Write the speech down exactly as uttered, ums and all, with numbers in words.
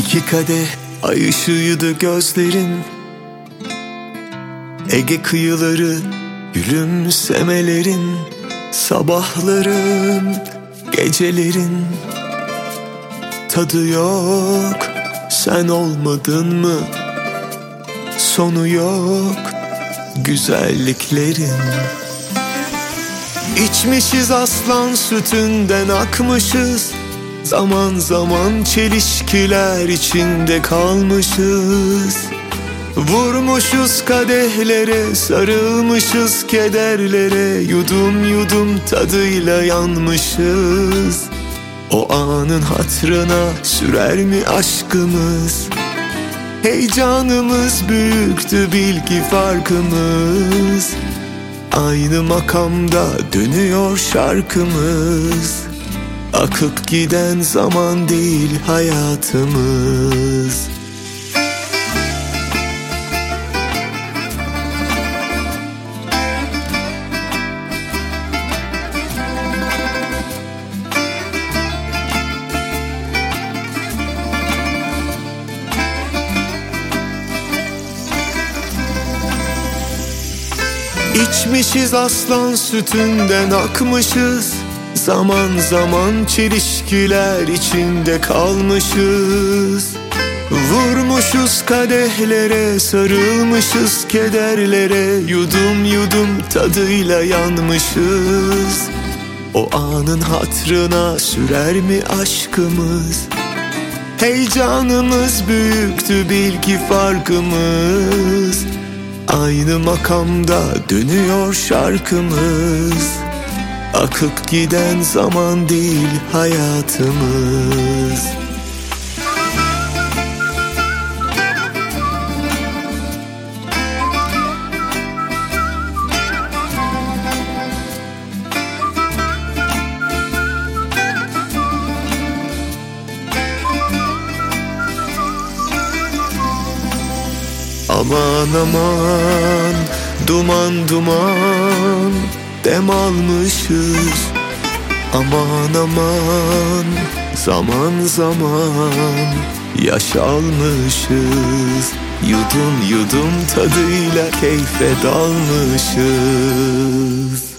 İki kadeh ay ışığıydı gözlerin, Ege kıyıları gülümsemelerin, sabahların, gecelerin tadı yok. Sen olmadın mı? Sonu yok güzelliklerin. İçmişiz aslan sütünden akmışız, zaman zaman çelişkiler içinde kalmışız. Vurmuşuz kadehlere, sarılmışız kederlere, yudum yudum tadıyla yanmışız. O anın hatırına sürer mi aşkımız? Heyecanımız büyüktü, bil ki farkımız. Aynı makamda dönüyor şarkımız. Akıp giden zaman değil hayatımız. İçmişiz aslan sütünden akmışız, zaman zaman çelişkiler içinde kalmışız. Vurmuşuz kadehlere, sarılmışız kederlere, yudum yudum tadıyla yanmışız. O anın hatırına sürer mi aşkımız? Heyecanımız büyüktü, bil ki farkımız. Aynı makamda dönüyor şarkımız. Akıp giden zaman değil hayatımız. Aman aman, duman duman dem almışız. Aman aman, zaman zaman yaş almışız. Yudum yudum tadıyla keyfe dalmışız.